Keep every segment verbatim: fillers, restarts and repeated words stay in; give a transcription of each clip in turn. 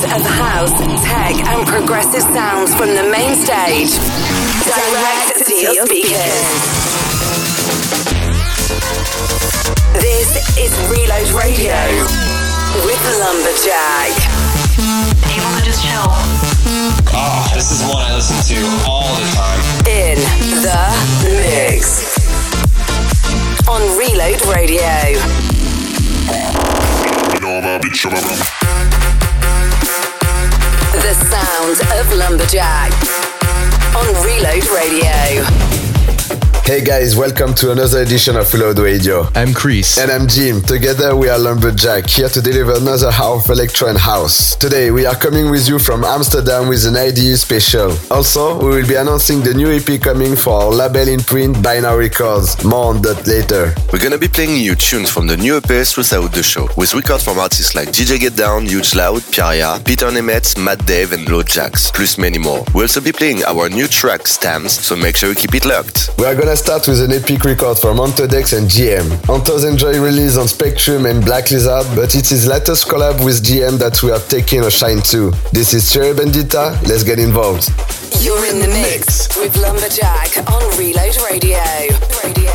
of house, tech, and progressive sounds from the main stage. Direct to your speakers. This is Reload Radio with Lumberjack. Able to just chill. Oh, this is one I listen to all the time. In the mix. On Reload Radio. The sound of Lumberjack on Reload Radio. Hey guys, welcome to another edition of Reload Radio. I'm Chris. And I'm Jim. Together we are Lumberjack, here to deliver another hour of electro and house. Today we are coming with you from Amsterdam with an I D U special. Also, we will be announcing the new E P coming for our label in print, Binary Records. More on that later. We're gonna be playing new tunes from the new E P throughout the show, with records from artists like D J Get Down, Huge Loud, Piaria, Peter Nemetz, Matt Dave and Low Jax, plus many more. We'll also be playing our new track, Stamps, so make sure you keep it locked. We are gonna start with an epic record from Antodex and G M. Anto's Enjoy release on Spectrum and Black Lizard, but it's his latest collab with G M that we are taking a shine to. This is Cherry Bandita, let's get involved. You're in the mix with Lumberjack on Reload Radio. Radio.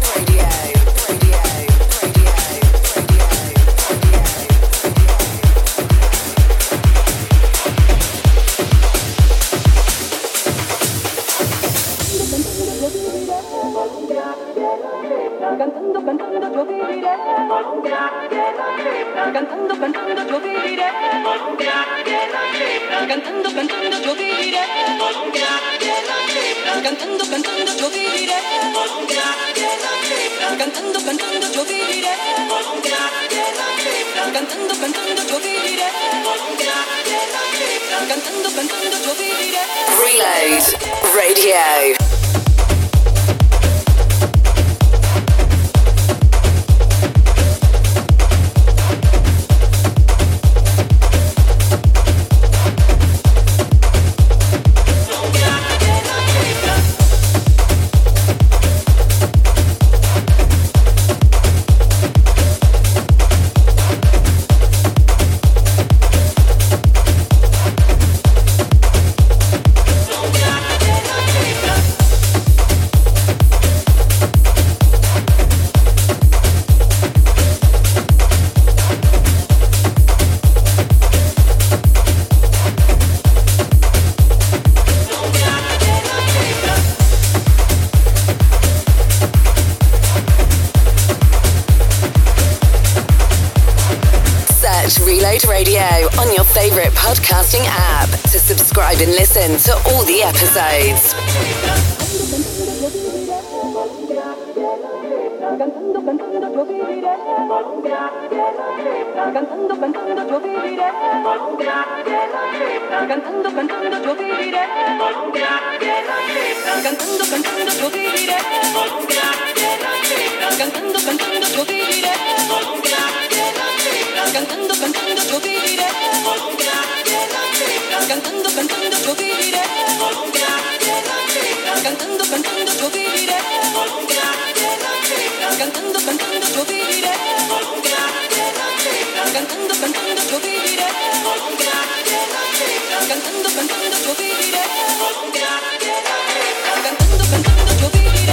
Cantando, cantando yo viviré. Cantando, cantando yo viviré. Cantando, cantando yo viviré. Cantando, cantando yo viviré. Cantando, cantando yo viviré. Cantando, cantando yo viviré. Cantando, cantando yo viviré. Reload Radio. Reload Radio on your favorite podcasting app to subscribe and listen to all the episodes. Cantando, cantando yo viviré. Cantando, cantando yo viviré. Cantando, cantando yo viviré. Cantando, cantando yo viviré. Cantando, cantando yo viviré. Cantando, cantando yo viviré. Cantando, cantando yo viviré. Cantando, cantando yo viviré. Cantando, cantando yo viviré. Cantando, cantando yo viviré. Cantando, cantando yo viviré. Cantando, cantando yo viviré.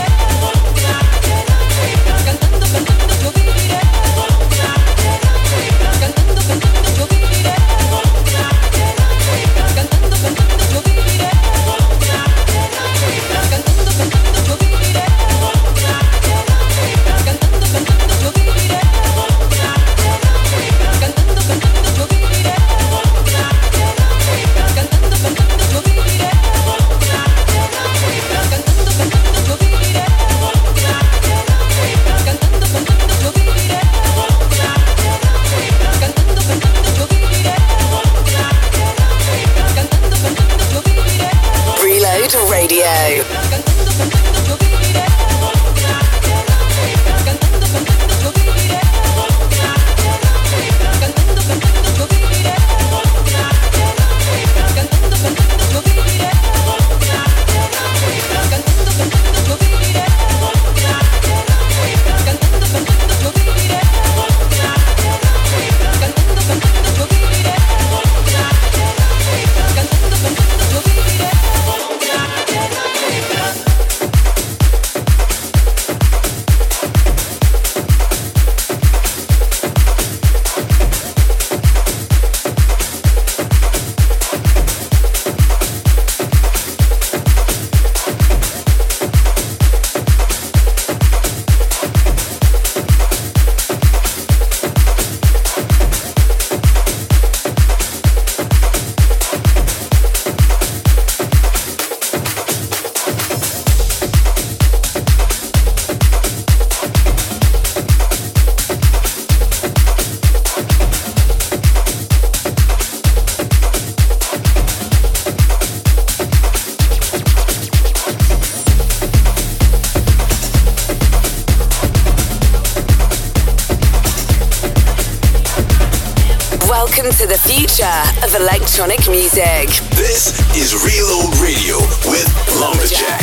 Welcome to the future of electronic music. This is Reload Radio with Lumberjack.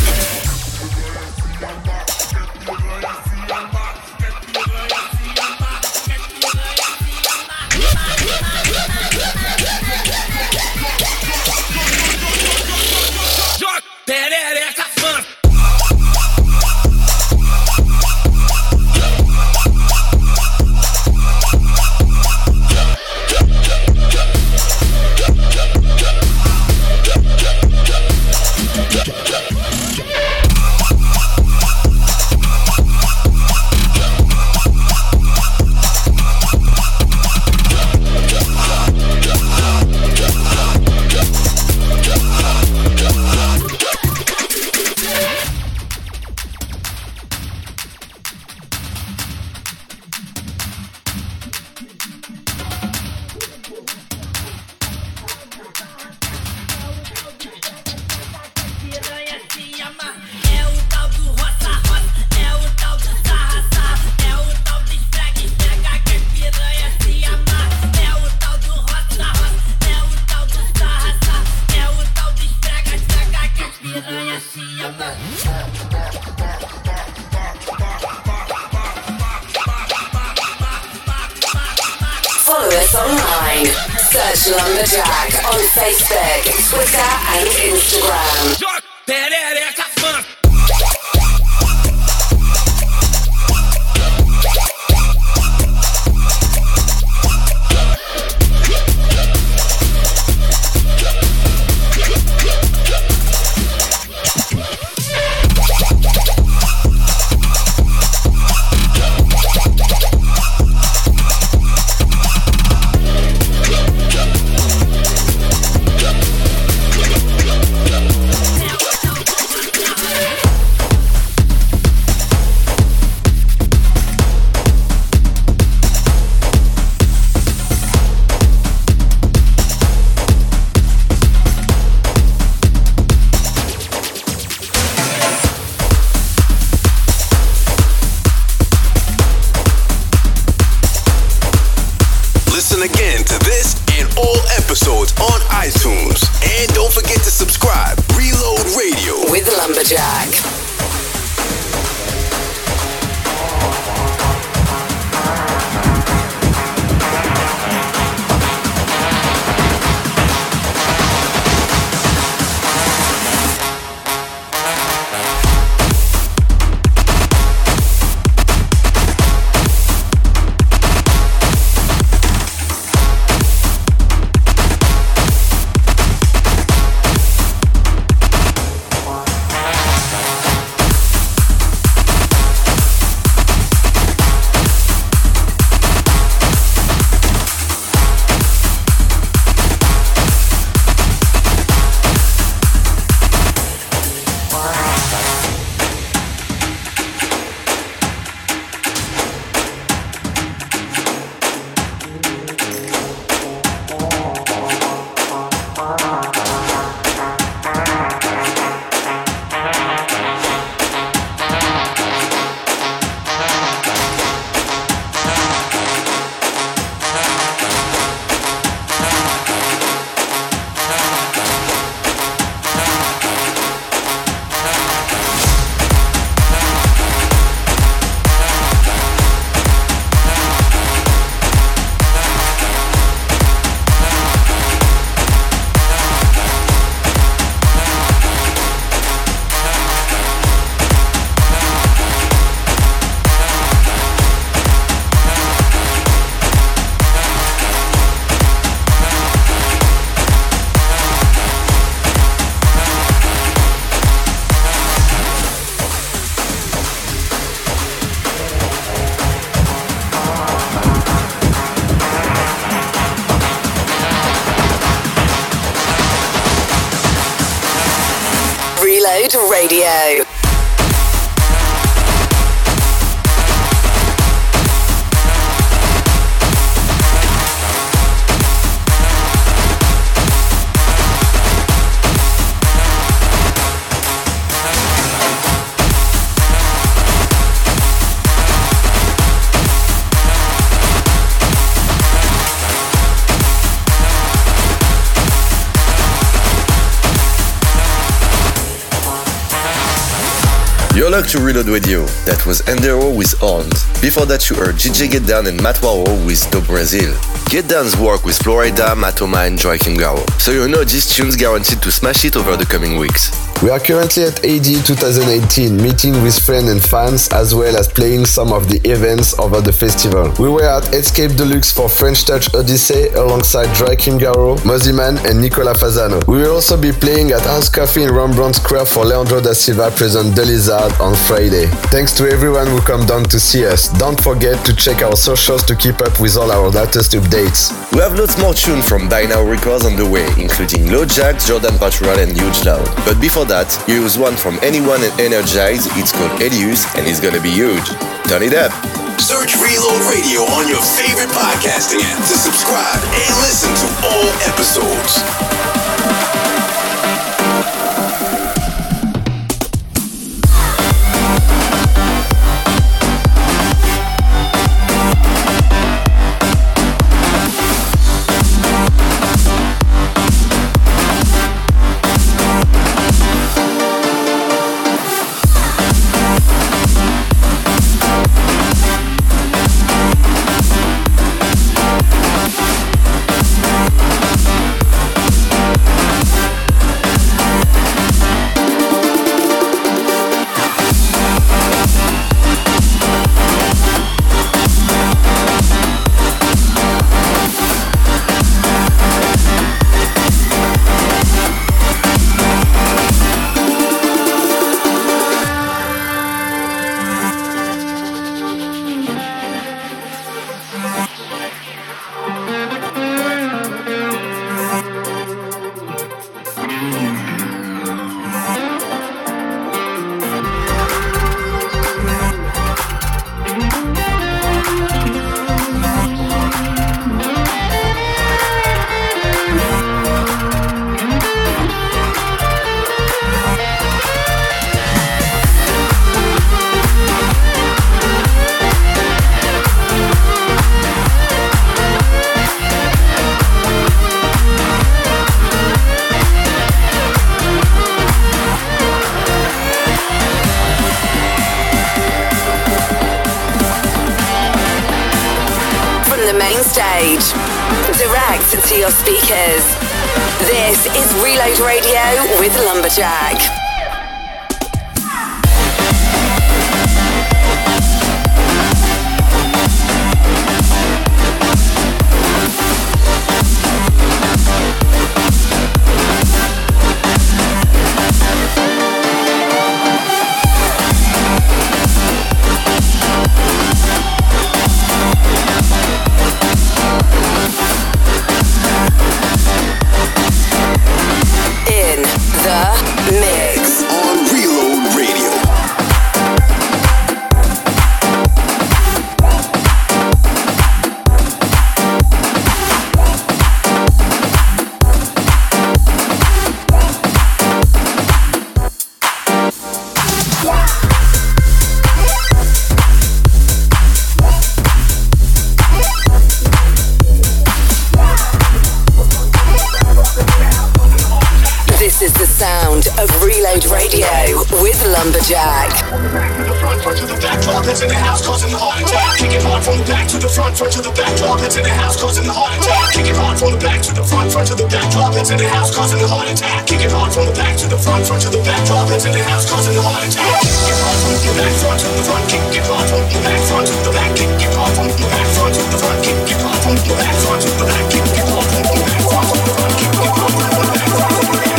Follow us online. Search Lumberjack on Facebook, Twitter, and Instagram. Again to this and all episodes on iTunes. And don't forget to subscribe. Reload Radio with Lumberjack. Reload Radio. luck to Reload Radio. That was Endero with Horns. Before that you heard D J Get Down and Matt Warrow with Do Brazil. Get Down's work with Florida, Matoma and Joachim Garraud. So you know these tunes guaranteed to smash it over the coming weeks. We are currently at A D twenty eighteen, meeting with friends and fans as well as playing some of the events over the festival. We were at Escape Deluxe for French Touch Odyssey alongside Joachim Garraud, Mosiman and Nicola Fasano. We will also be playing at House Coffee in Rembrandt Square for Leandro da Silva present The Lizard on Friday. Thanks to everyone who come down to see us. Don't forget to check our socials to keep up with all our latest updates. We have lots more tunes from By Now Records on the way, including LoJax, Jordan Patrol and Huge Loud. But before that, here is one from Anyone and Energize. It's called Elius and it's gonna be huge. Turn it up. Search Reload Radio on your favorite podcasting app to subscribe and listen to all episodes. Direct to your speakers. This is Reload Radio with Lumberjack. Mix on Reload Radio. This is the sound of Reload Radio with Lumberjack. To the front, front to the back, club that's in the house causing the heart attack. Kick it hard from the back to the front, front to the back, club that's in the house causing the heart attack. Kick it hard from the back to the front, front to the back, club that's in the house causing the heart attack. Kick it hard from the back to the front, front to the back, club that's in the house causing the heart attack. Kick it hard from the back, front to the front, kick it hard from the back, front to the back, kick it hard from the back, front to the front, kick it hard from the back, front to the back, kick it hard from the back, front to the front, kick it hard from the back, front to the back, kick it hard from the back, front to the back.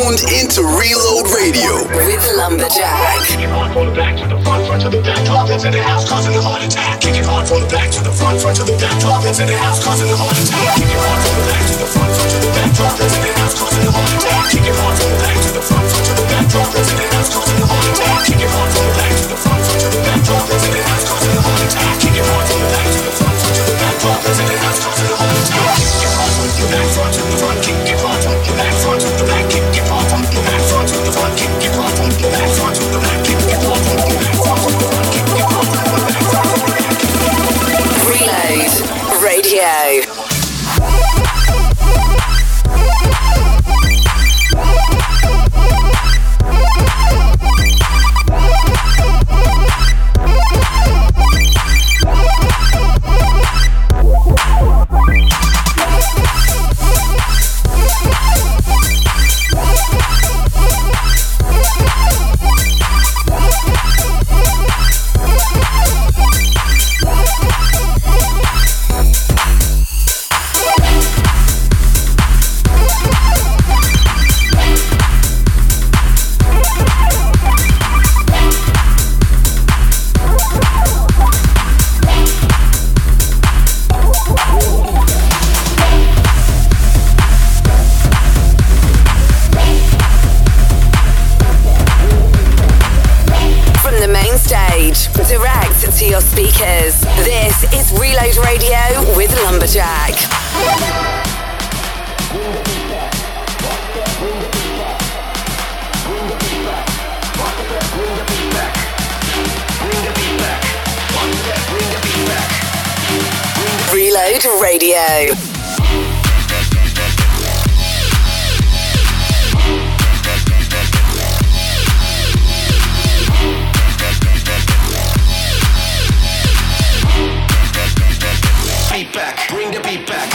tuned into Reload Radio with Lumberjack. Kick it hard from the back to the front, front to the back. Club that's in the house causing a heart attack. Kick it hard from the back to the front, front to the back. Club that's in the house causing a heart attack. Kick it hard from the back to the front, front to the back. Club that's in the house causing a heart attack. Kick it hard from the back to the front, front to the back. Club that's in the house causing a heart attack. Kick it hard from the back to the front, front to the back. Club that's in the house causing a heart attack. Kick it hard from the back to the front, front to the back. Club that's in the house causing a heart attack. Kick it hard from the back, front to the front. Kick it hard from the back, front to the back. Kick it hard from the back, front to the front. Kick it hard from the back, front to the back. Kick it hard from the back, front to the front. Kick it hard from the back, front to the back. Reload Radio. Direct to your speakers. This is Reload Radio with Lumberjack. Reload Radio. Back, bring the beat back.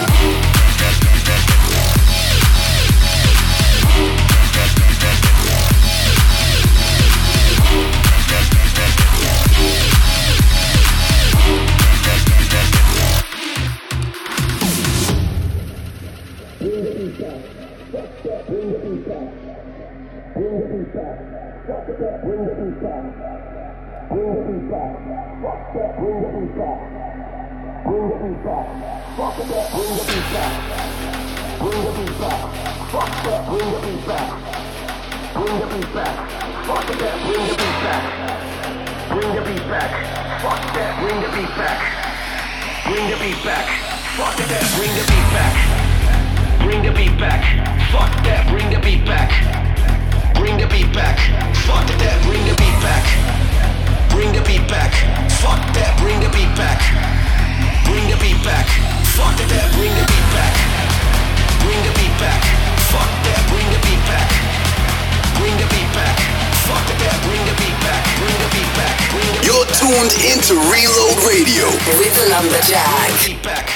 Bring the beat back. Fuck that. Bring the beat back. Bring the beat back. Fuck that. Bring the beat back. Bring the beat back. Fuck that. Bring the beat back. Bring the beat back. Fuck that. Bring the beat back. Bring the beat back. Fuck that. Bring the beat back. Bring the beat back. Fuck that. Bring the beat back. Bring the beat back. Fuck that. Bring the beat back. Bring the beat back. Fuck that. Bring the beat back. Bring the beat back. Fuck that. Bring the beat back. Bring the beat back. Fuck that. Bring the beat back. Bring the beat back. Fuck that. Bring the beat back. Bring the beat back. Bring the beat back. You're tuned into Reload Radio with Lumberjack. Beat back.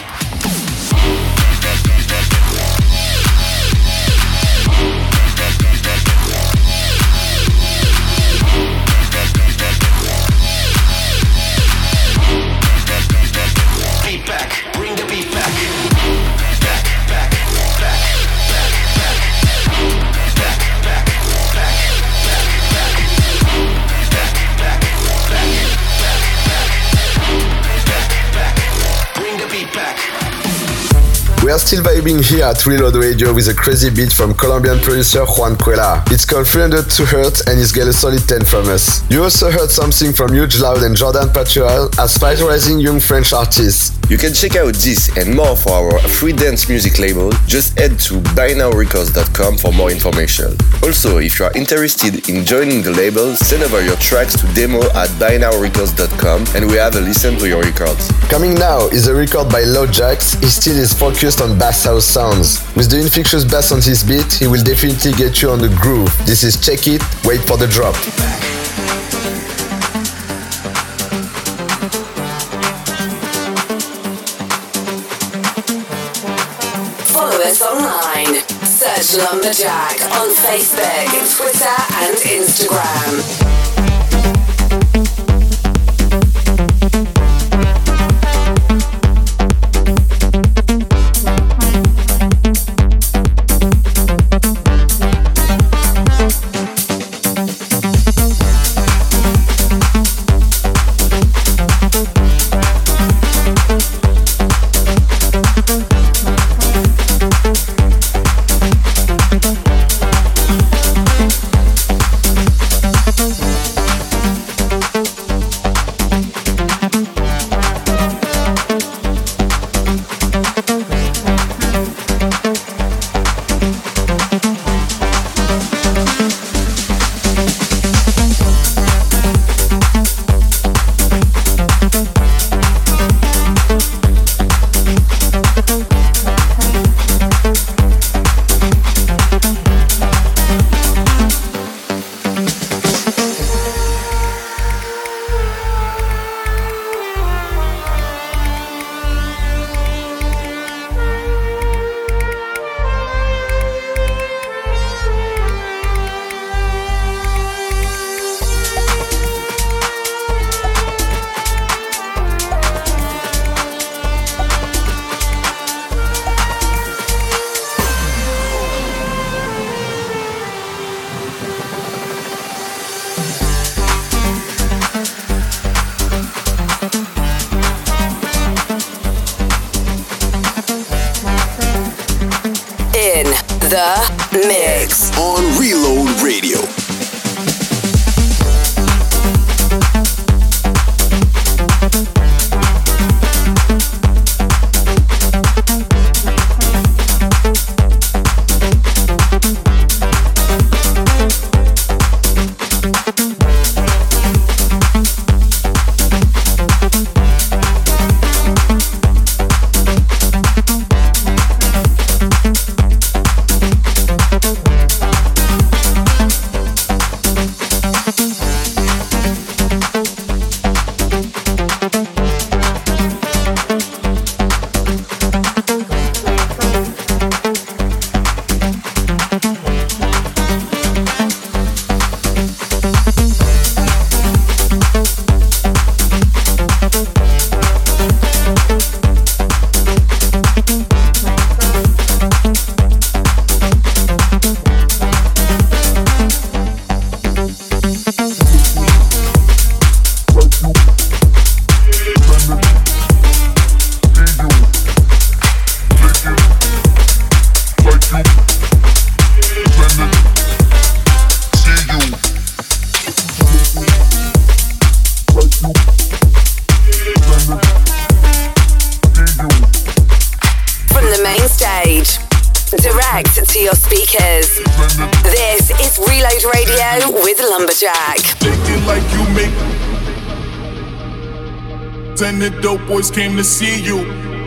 We are still vibing here at Reload Radio with a crazy beat from Colombian producer Juan Cuela. It's called three oh two hertz and it's got a solid ten from us. You also heard something from Huge Loud and Jordan Patual as five rising young French artists. You can check out this and more for our free dance music label. Just head to buy now records dot com for more information. Also, if you are interested in joining the label, send over your tracks to demo at buy now records dot com and we have a listen to your records. Coming now is a record by LoJax. He still is focused on bass house sounds. With the infectious bass on his beat, he will definitely get you on the groove. This is Check It, wait for the drop. Follow us online. Search Lumberjack on Facebook, Twitter and Instagram. The Mix on Reload Radio. And the dope boys came to see you.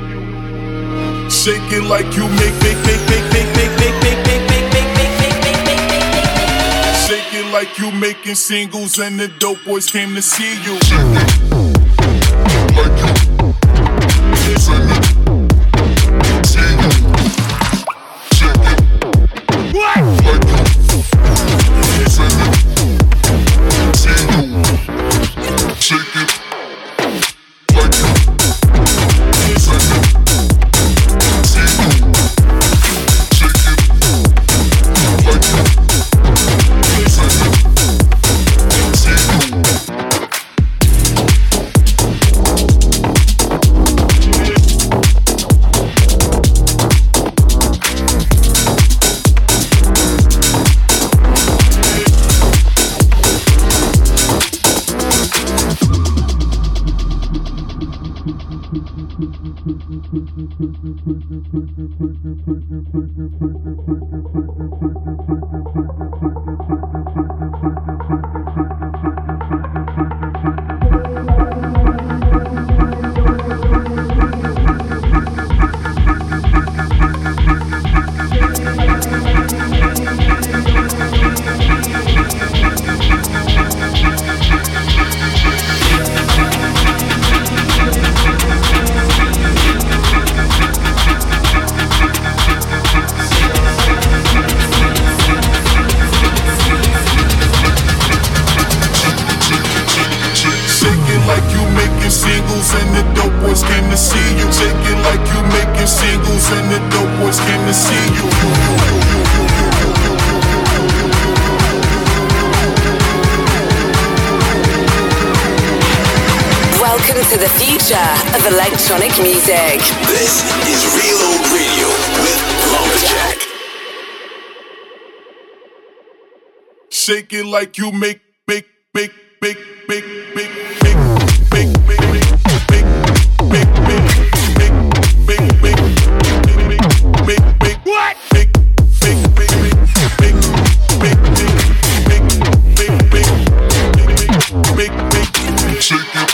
Shake it like you make, make, make, make, make, make, make, make, make, make, make, make, make, make, make. Shake it like you making singles, and the dope boys came to see you. Like you, send it, see you. Shake it, like you, send it, see you. Shake it. Of electronic music. This is Reload Radio with Lumberjack. Shake it like you make, make, make, make, make, make, make, make, make, make, make, make, make, make, make, make, make, make, what? Make, make, make, make, make, make, make, make, make, make, make, shake it.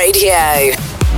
Radio.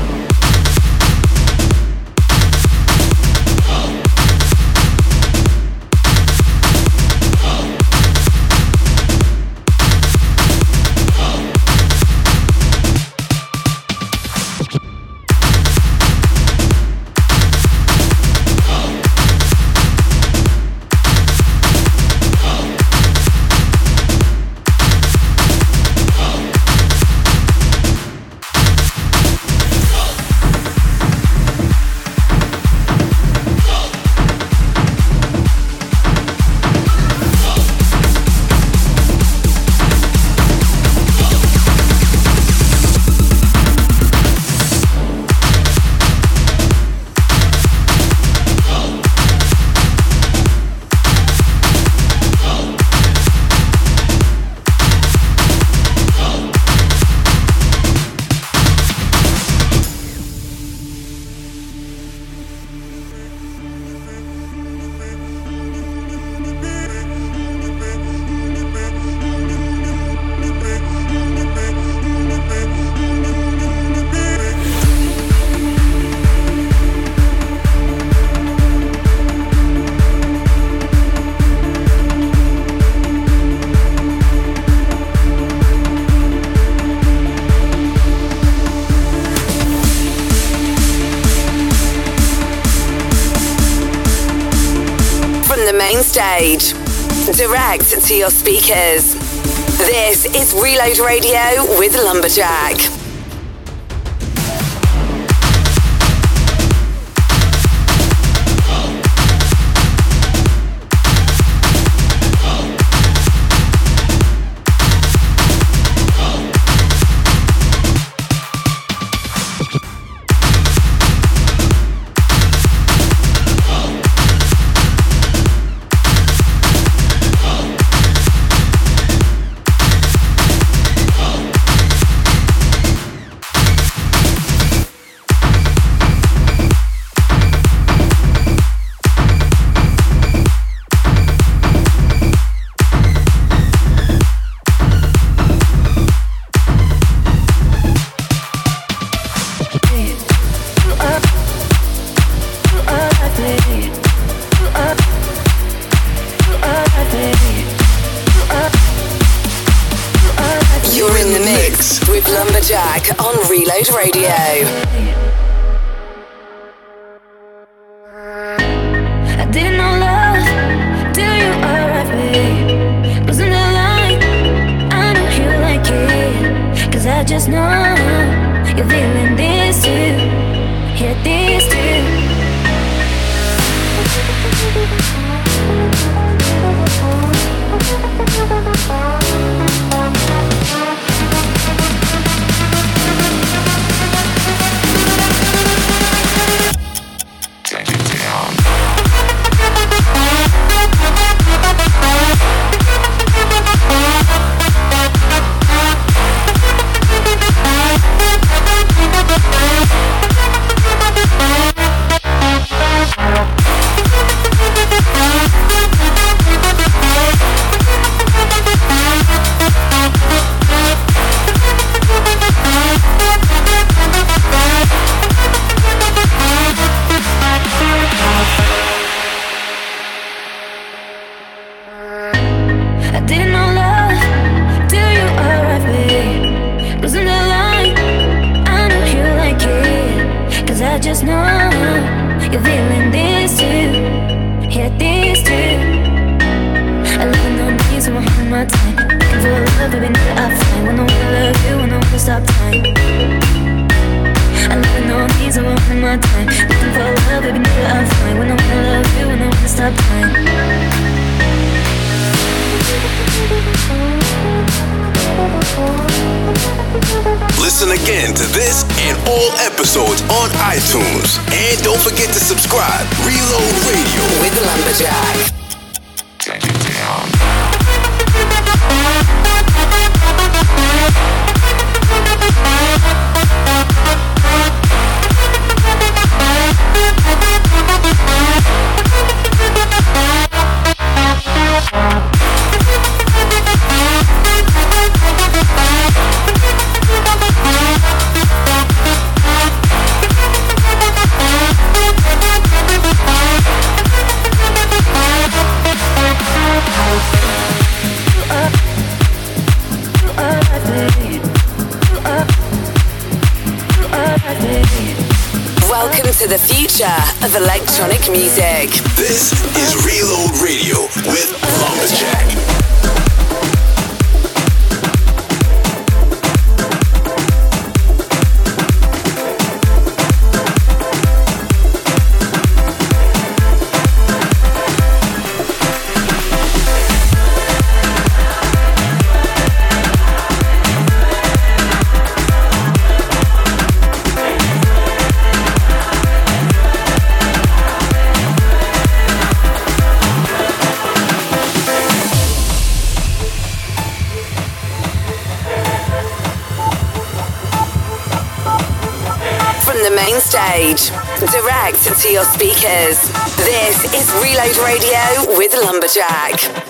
Stage, direct to your speakers. This is Reload Radio with Lumberjack. Listen again to this and all episodes on iTunes. And don't forget to subscribe. Reload Radio with Lumberjack. Take it down. to the future of electronic music. This is Reload Radio with Lumberjack. Stage, direct to your speakers. This is Reload Radio with Lumberjack.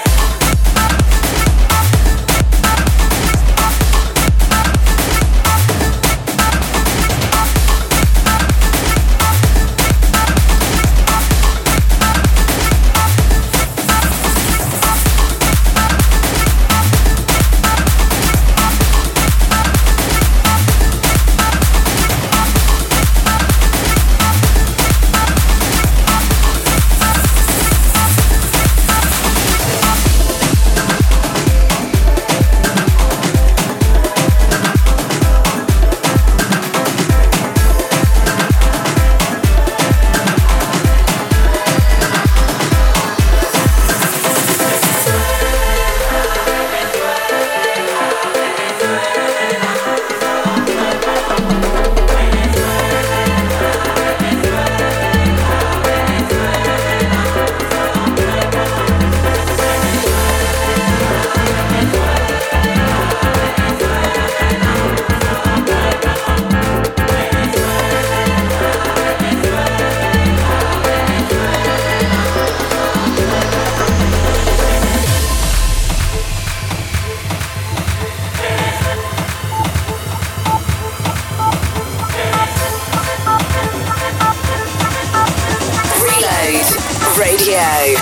Radio.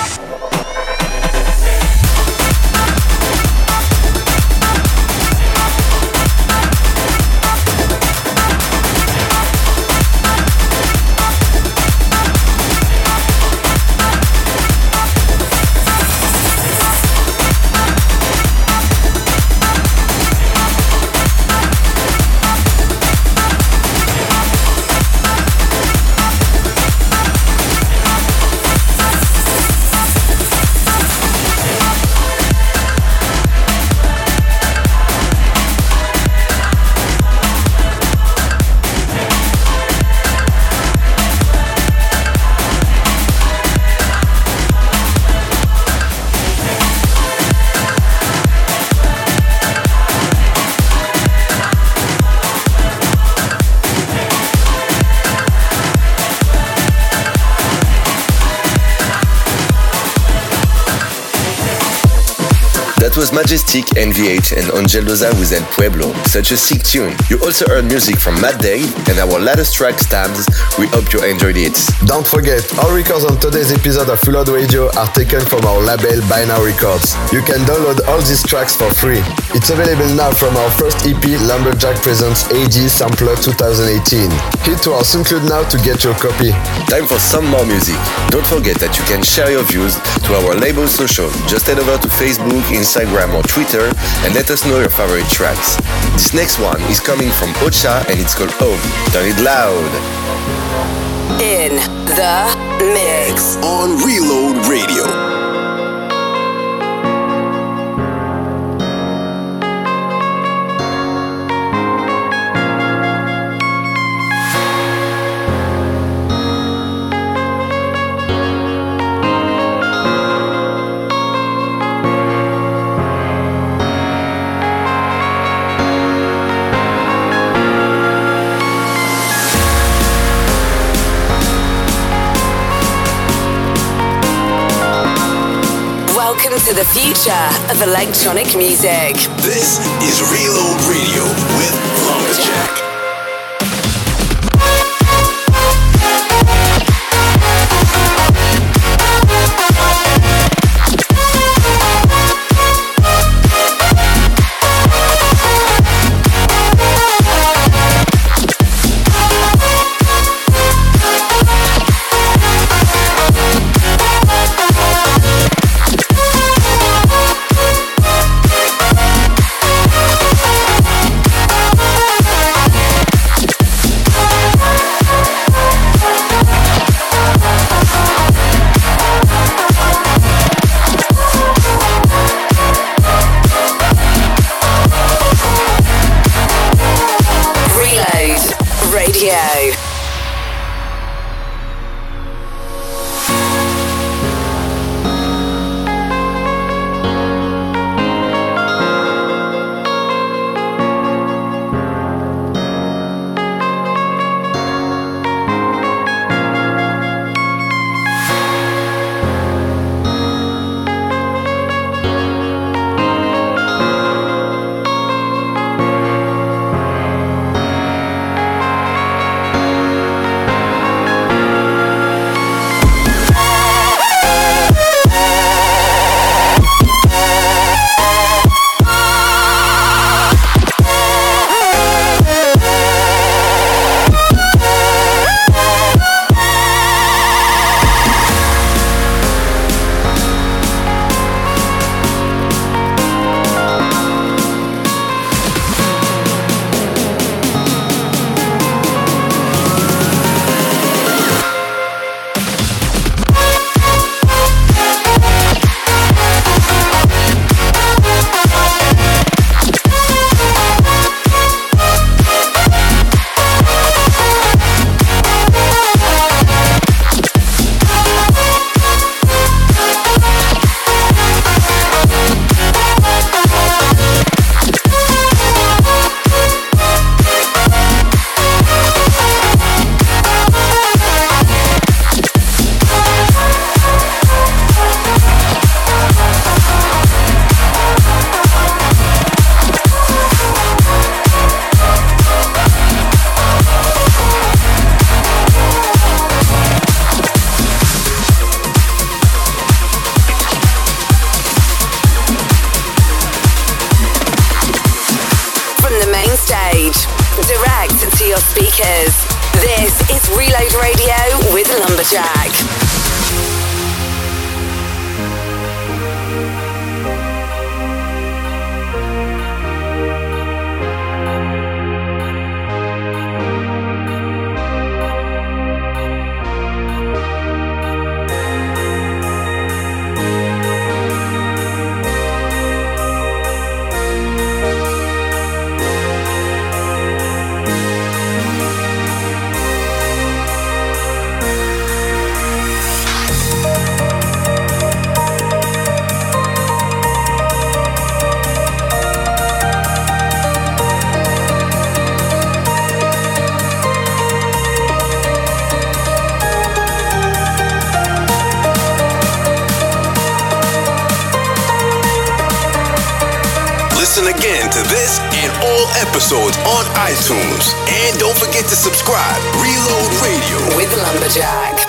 That was Majestic, N V H and Angel Doza with El Pueblo. Such a sick tune. You also heard music from Matt Dave and our latest track Stabs. We hope you enjoyed it. Don't forget, all records on today's episode of Reload Radio are taken from our label Binary Records. You can download all these tracks for free. It's available now from our first E P, Lumberjack Presents A G Sampler twenty eighteen. Hit to our SoundCloud now to get your copy. Time for some more music. Don't forget that you can share your views to our label social. Just head over to Facebook, Instagram or Twitter and let us know your favorite tracks. This next one is coming from Ocha and it's called Home. Turn it loud. In the mix on Reload Radio. Welcome to the future of electronic music. This is Reload Radio with Lumberjack. to your speakers. This is Reload Radio with Lumberjack. Listen again to this and all episodes on iTunes. And don't forget to subscribe. Reload Radio with Lumberjack.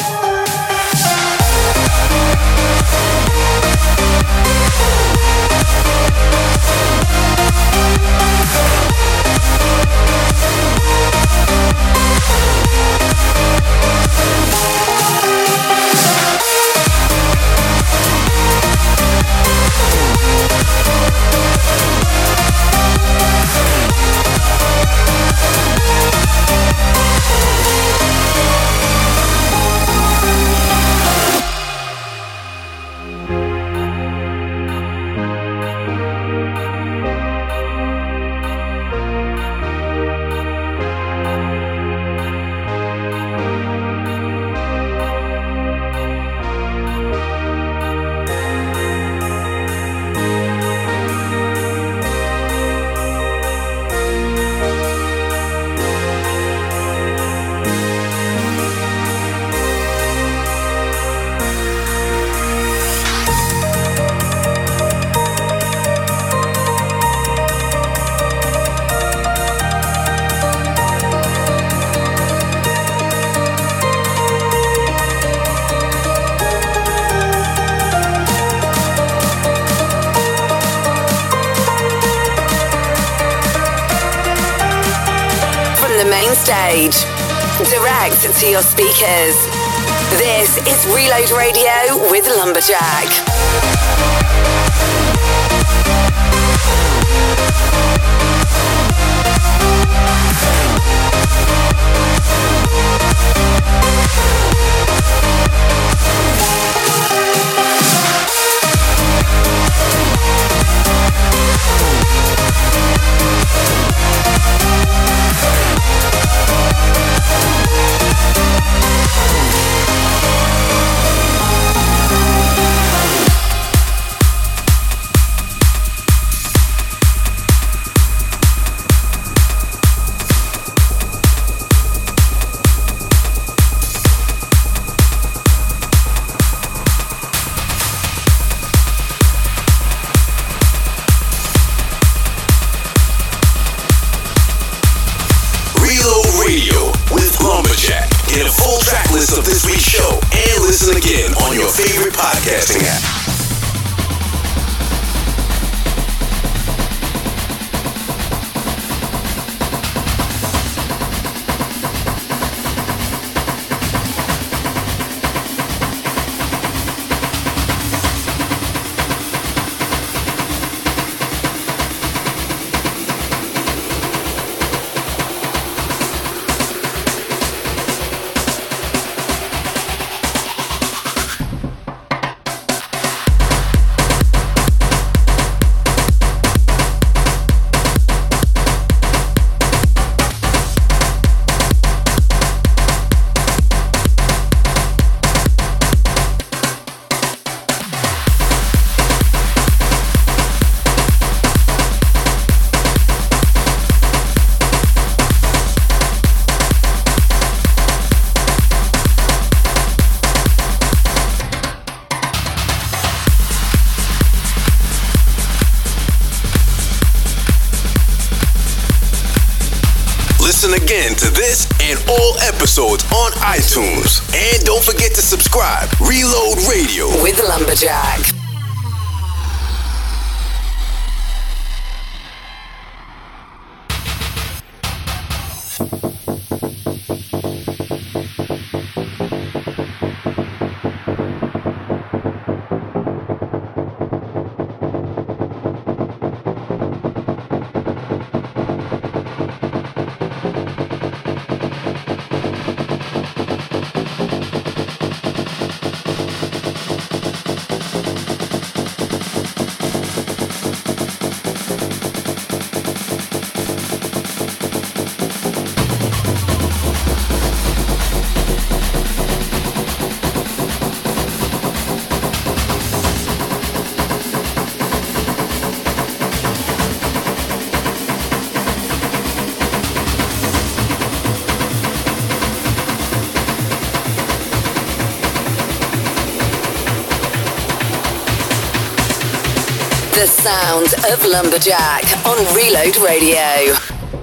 Stage, direct to your speakers. This is Reload Radio with Lumberjack. Get a full track list of this week's show and listen again on your favorite podcasting app. Listen again to this and all episodes on iTunes. And don't forget to subscribe. Reload Radio with Lumberjack. The sound of Lumberjack on Reload Radio.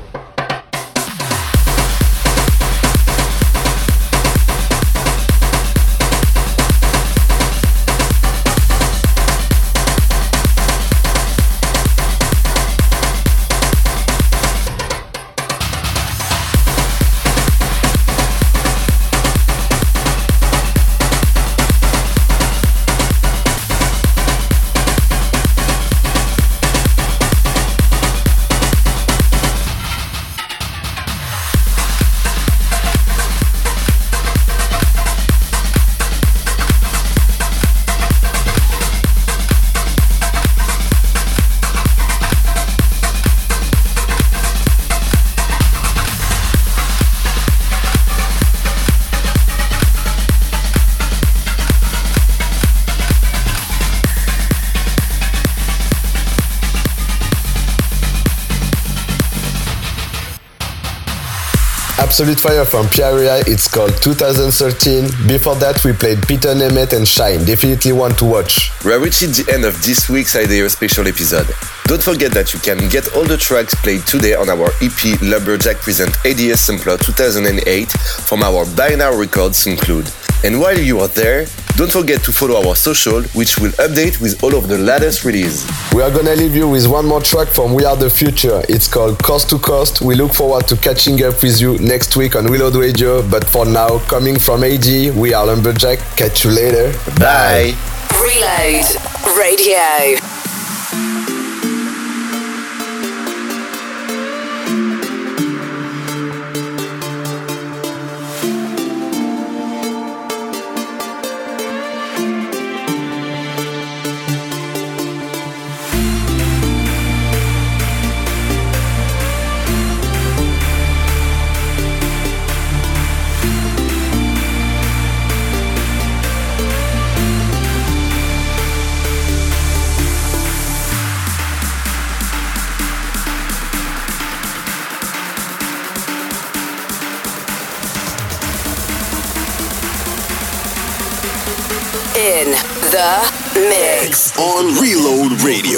Absolute Fire from Piaria, it's called two thousand thirteen. Before that, we played Peter Nemeth and Shine, definitely one to watch. We are reaching the end of this week's Idea special episode. Don't forget that you can get all the tracks played today on our E P Lumberjack Present A D S Sampler two thousand eight from our Binary Records include. And while you are there, don't forget to follow our social, which will update with all of the latest release. We are gonna leave you with one more track from We Are The Future. It's called Coast to Coast. We look forward to catching up with you next week on Reload Radio, but for now, coming from A D, we are Lumberjack. Catch you later. Bye. Reload Radio. In the mix on Reload Radio.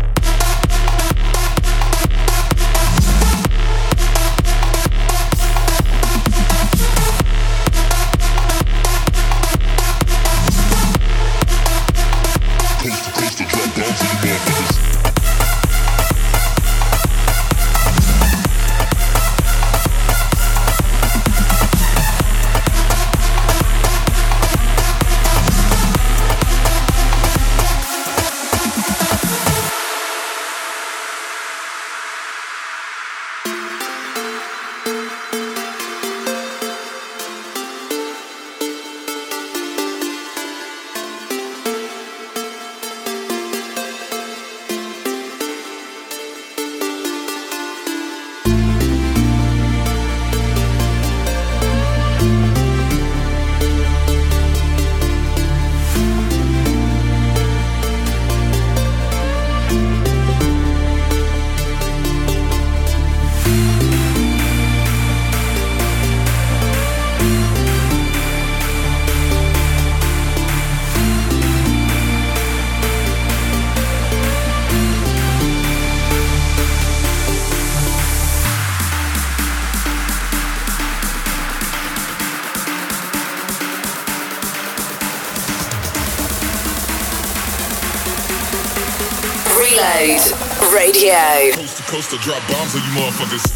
Reload Radio. Coast to coast to drop bombs on you motherfuckers.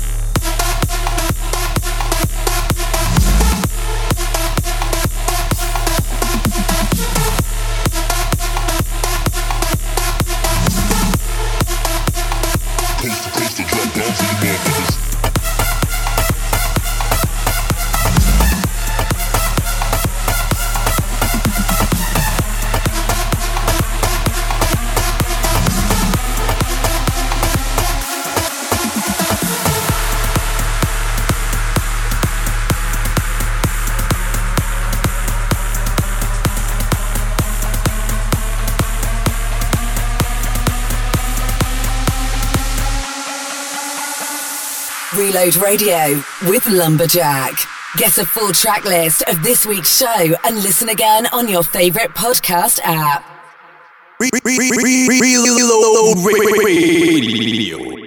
Reload Radio with Lumberjack. Get a full track list of this week's show and listen again on your favorite podcast app. Reload Radio.